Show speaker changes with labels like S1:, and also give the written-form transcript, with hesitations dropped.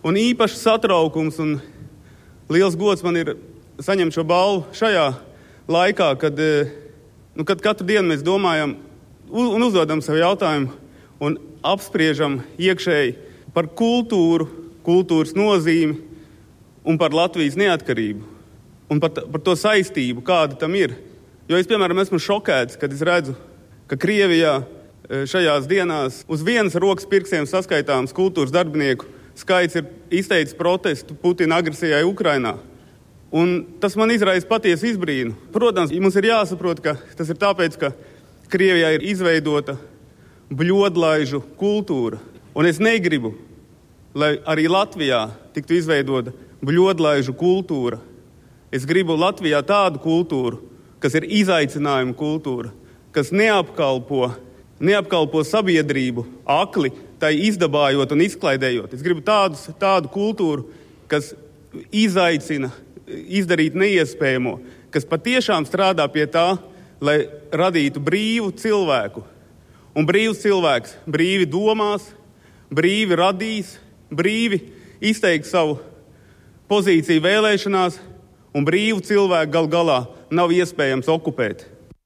S1: Un īpašs satraukums un liels gods man ir saņemt šo balvu šajā laikā, kad katru dienu mēs domājam un uzdodam sev jautājumu un apspriežam iekšēji par kultūru, kultūras nozīmi un par Latvijas neatkarību un par to saistību, kāda tam ir. Jo es, piemēram, esmu šokēts, kad es redzu, ka Krievijā šajās dienās uz vienas rokas pirkstiem saskaitāms kultūras darbinieku skaits ir izteicis protestu Putina agresijai Ukrainā. Un tas man izraisa patiesu izbrīnu. Protams, mums ir jāsaprot, ka tas ir tāpēc, ka Krievijā ir izveidota bļodlaižu kultūra. Un es negribu, lai arī Latvijā tiktu izveidota bļodlaižu kultūra. Es gribu Latvijā tādu kultūru, kas ir izaicinājuma kultūra, kas neapkalpo sabiedrību akli, tai izdabājot un izklaidējot. Es gribu tādu kultūru, kas izaicina izdarīt neiespējamo, kas patiešām strādā pie tā, lai radītu brīvu cilvēku. Un brīvs cilvēks brīvi domās, brīvi radīs, brīvi izteiks savu pozīciju vēlēšanās, un brīvu cilvēku gal galā nav iespējams okupēt.